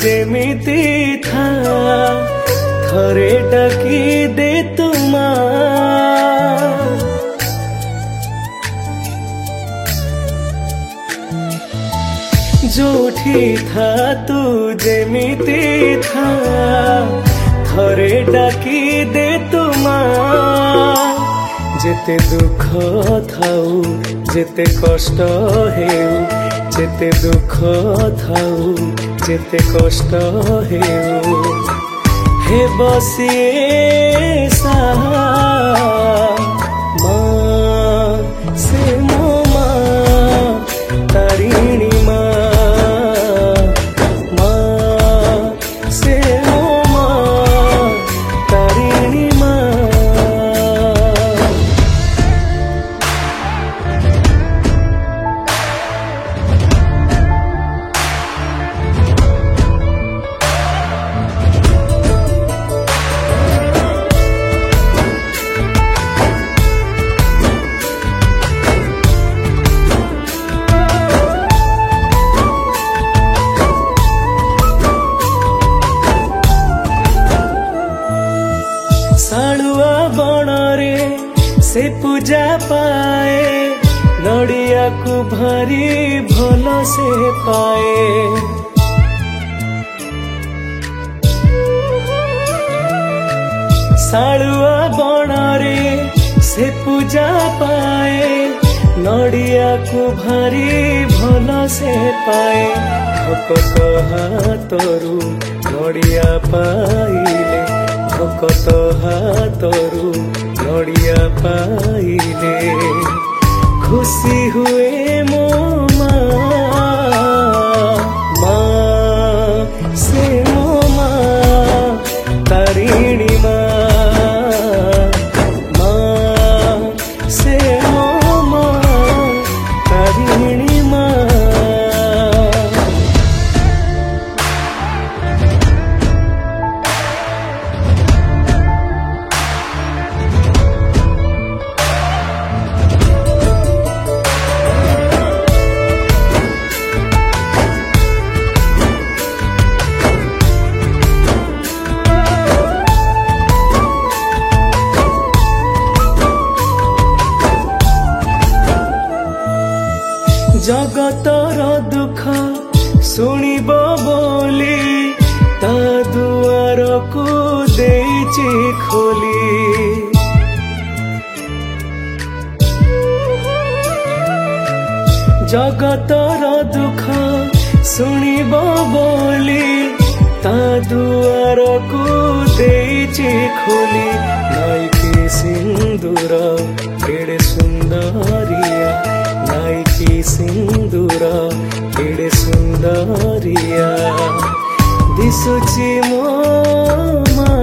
जेमिति था थरे डाकी दे तुमा जोठी था तू जेमिति था थरे डाकी दे तुमा जेते दुख थाऊ जेते कष्ट हेउ जेते दुख थाऊ जेते कष्ट हेउ हे बसिए साहा माँ से मो माँ तारिणी सालुआ बणरे से पूजा पाए नड़िया को भारी भल से पाए सालुआ बणरे से पूजा पाए नड़िया को भारी भल से पाए भकत हाथरू नड़िया पाइले भकत हाथरू नड़िया पाइले खुशी हुए मो माँ से मो माँ तारिणी माँ से मो माँ तारिणी माँ जगतर दुख शुणिब बोली ता दुआर को देइछि खोली जगतर दुख शुणिब बोली ता दुआर को देइछि खोली नाइकी सिंदूर केड़े सुंदरिया नाइकी सिंदूर केड़े सुंदरिया दिसुची मो